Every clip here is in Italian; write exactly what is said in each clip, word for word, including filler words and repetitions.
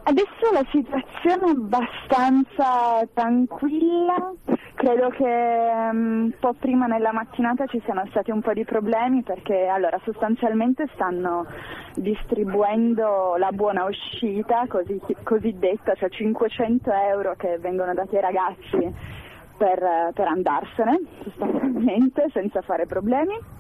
Adesso la situazione è abbastanza tranquilla, credo che um, un po' prima nella mattinata ci siano stati un po' di problemi perché allora sostanzialmente stanno distribuendo la buona uscita così, cosiddetta, cioè cinquecento euro che vengono dati ai ragazzi per, per andarsene sostanzialmente senza fare problemi.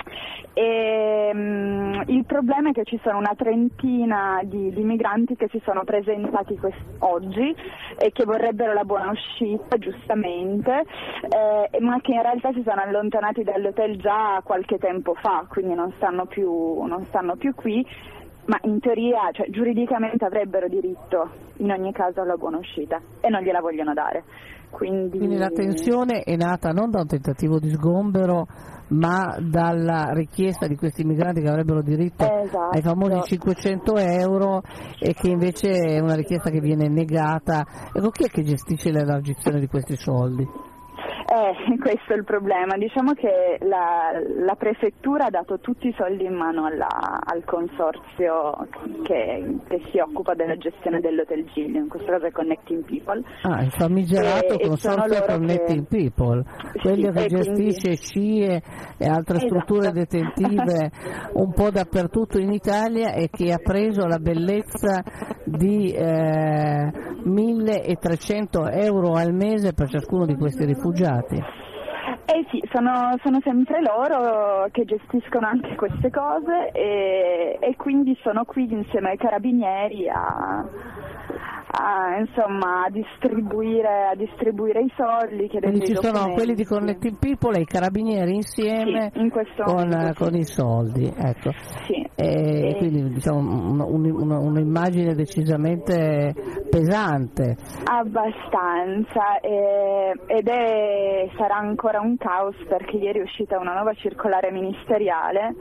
E, um, il problema è che ci sono una trentina di, di migranti che si sono presentati quest- oggi e che vorrebbero la buona uscita, giustamente, eh, ma che in realtà si sono allontanati dall'hotel già qualche tempo fa, quindi non stanno più, non stanno più qui, ma in teoria, cioè, giuridicamente avrebbero diritto in ogni caso alla buona uscita e non gliela vogliono dare. Quindi... Quindi la tensione è nata non da un tentativo di sgombero, ma dalla richiesta di questi migranti che avrebbero diritto esatto. ai famosi cinquecento euro e che invece è una richiesta che viene negata. Ecco, chi è che gestisce l'elargizione di questi soldi? Eh, questo è il problema, diciamo che la, la prefettura ha dato tutti i soldi in mano alla, al consorzio che, che si occupa della gestione dell'Hotel Giglio, in questo caso è Connecting People. Ah, il famigerato e, consorzio e Connecting che... People, quello sì, che gestisce quindi... C I E e altre esatto. strutture detentive un po' dappertutto in Italia e che ha preso la bellezza di eh, milletrecento euro al mese per ciascuno di questi rifugiati. Eh sì, sono, sono sempre loro che gestiscono anche queste cose e, e quindi sono qui insieme ai carabinieri a, a, insomma, a, distribuire, a distribuire i soldi. Quindi ci sono quelli di Connecting People e i carabinieri insieme sì, in questo con, momento, con sì. i soldi. Ecco. Sì. E, e quindi diciamo un, un, un'immagine decisamente pesante. Abbastanza, eh, ed è, sarà ancora un caos perché ieri è uscita una nuova circolare ministeriale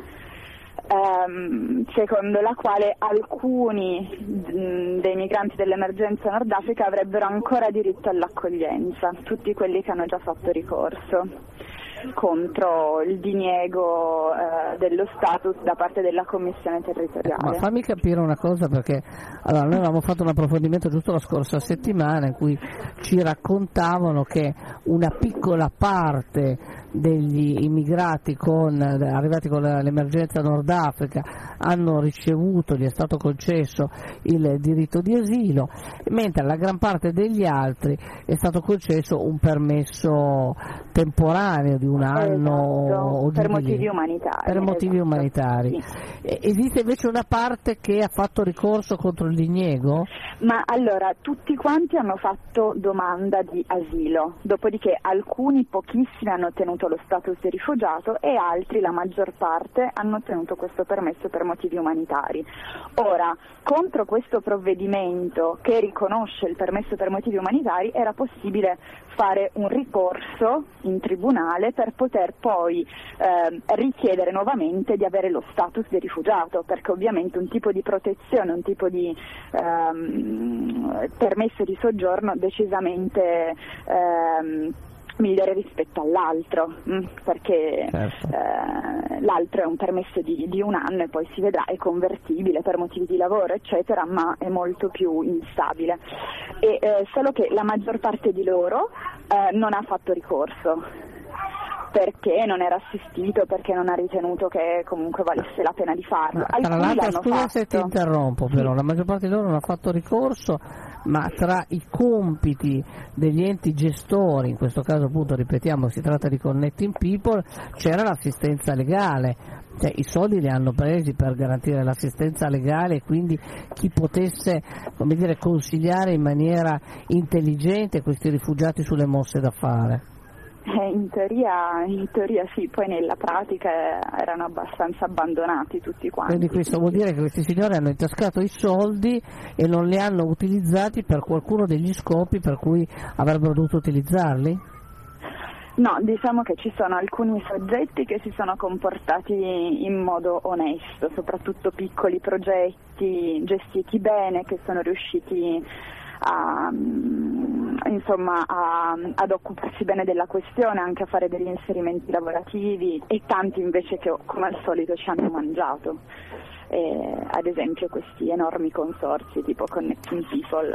ehm, secondo la quale alcuni mh, dei migranti dell'emergenza Nord Africa avrebbero ancora diritto all'accoglienza, tutti quelli che hanno già fatto ricorso contro il diniego eh, dello status da parte della Commissione territoriale. Ma fammi capire una cosa, perché allora, noi avevamo fatto un approfondimento giusto la scorsa settimana in cui ci raccontavano che una piccola parte degli immigrati con, arrivati con l'emergenza Nord Africa hanno ricevuto, gli è stato concesso il diritto di asilo, mentre alla gran parte degli altri è stato concesso un permesso temporaneo di un anno esatto, o per di motivi lì. umanitari. Per motivi esatto, umanitari. sì. Esiste invece una parte che ha fatto ricorso contro il diniego? Ma allora, tutti quanti hanno fatto domanda di asilo, dopodiché alcuni, pochissimi, hanno ottenuto lo status di rifugiato e altri, la maggior parte, hanno ottenuto questo permesso per motivi umanitari. Ora, contro questo provvedimento che riconosce il permesso per motivi umanitari era possibile fare un ricorso in tribunale per poter poi eh, richiedere nuovamente di avere lo status di rifugiato, perché ovviamente un tipo di protezione, un tipo di ehm, permesso di soggiorno decisamente ehm, migliore rispetto all'altro, mh, perché certo. eh, l'altro è un permesso di, di un anno e poi si vedrà, è convertibile per motivi di lavoro eccetera, ma è molto più instabile, e, eh, solo che la maggior parte di loro eh, non ha fatto ricorso perché non era assistito, perché non ha ritenuto che comunque valesse la pena di farlo. Ma, tra l'altro, scusa fatto. se ti interrompo, però, sì. La maggior parte di loro non ha fatto ricorso, ma tra i compiti degli enti gestori, in questo caso appunto ripetiamo si tratta di Connecting People, c'era l'assistenza legale, cioè i soldi li hanno presi per garantire l'assistenza legale e quindi chi potesse, come dire, consigliare in maniera intelligente questi rifugiati sulle mosse da fare. Eh, in teoria, in teoria sì, poi nella pratica erano abbastanza abbandonati tutti quanti. Quindi questo vuol dire che questi signori hanno intascato i soldi e non li hanno utilizzati per qualcuno degli scopi per cui avrebbero dovuto utilizzarli? No, diciamo che ci sono alcuni soggetti che si sono comportati in modo onesto, soprattutto piccoli progetti gestiti bene che sono riusciti a, insomma a, ad occuparsi bene della questione, anche a fare degli inserimenti lavorativi, e tanti invece che come al solito ci hanno mangiato. Eh, ad esempio questi enormi consorzi tipo Connecting People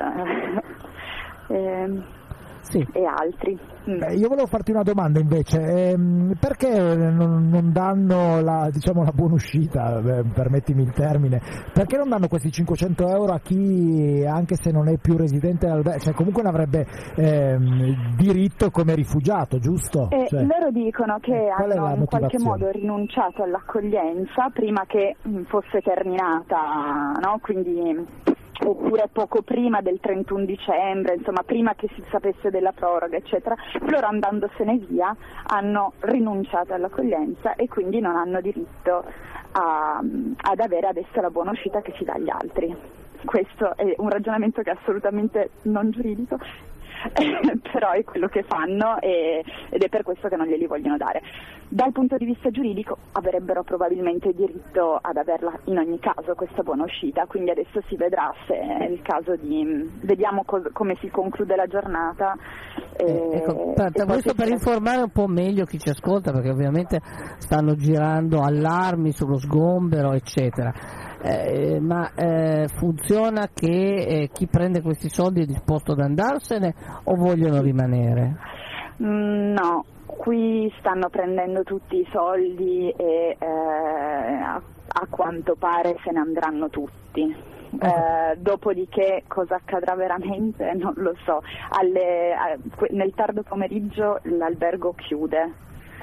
eh, sì. e altri. Mm. Beh, io volevo farti una domanda invece, ehm, perché non, non danno la, diciamo, la buonuscita, eh, permettimi il termine, perché non danno questi cinquecento euro a chi, anche se non è più residente all'albergo, cioè comunque ne avrebbe ehm, diritto come rifugiato, giusto? Eh, cioè, loro dicono che eh, hanno in qualche modo rinunciato all'accoglienza prima che mh, fosse terminata, no? Quindi oppure poco prima del trentuno dicembre, insomma prima che si sapesse della proroga eccetera. Loro andandosene via hanno rinunciato all'accoglienza e quindi non hanno diritto a, ad avere adesso la buona uscita che si dà agli altri. Questo è un ragionamento che è assolutamente non giuridico, però è quello che fanno e, ed è per questo che non glieli vogliono dare. Dal punto di vista giuridico avrebbero probabilmente diritto ad averla in ogni caso questa buona uscita, quindi adesso si vedrà se è il caso di vediamo co- come si conclude la giornata. Eh, ecco, per, per questo per informare un po' meglio chi ci ascolta, perché ovviamente stanno girando allarmi sullo sgombero eccetera. Eh, ma eh, funziona che eh, chi prende questi soldi è disposto ad andarsene o vogliono rimanere? Mm, no, qui stanno prendendo tutti i soldi e eh, a, a quanto pare se ne andranno tutti. Eh, dopodiché cosa accadrà veramente non lo so. Alle, a, nel tardo pomeriggio l'albergo chiude.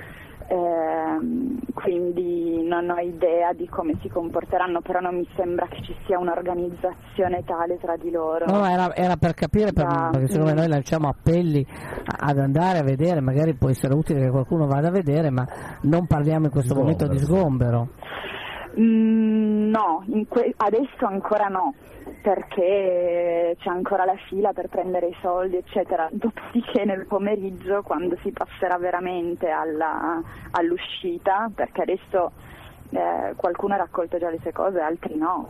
Eh, quindi non ho idea di come si comporteranno, però non mi sembra che ci sia un'organizzazione tale tra di loro. No, era, era per capire, per, da, perché secondo me noi lanciamo appelli ad andare a vedere, magari può essere utile che qualcuno vada a vedere, ma non parliamo in questo sgombero. momento di sgombero. Mm, no, in que- adesso ancora no, perché c'è ancora la fila per prendere i soldi eccetera. Dopodiché nel pomeriggio, quando si passerà veramente alla, all'uscita, perché adesso eh, qualcuno ha raccolto già le sue cose, altri no,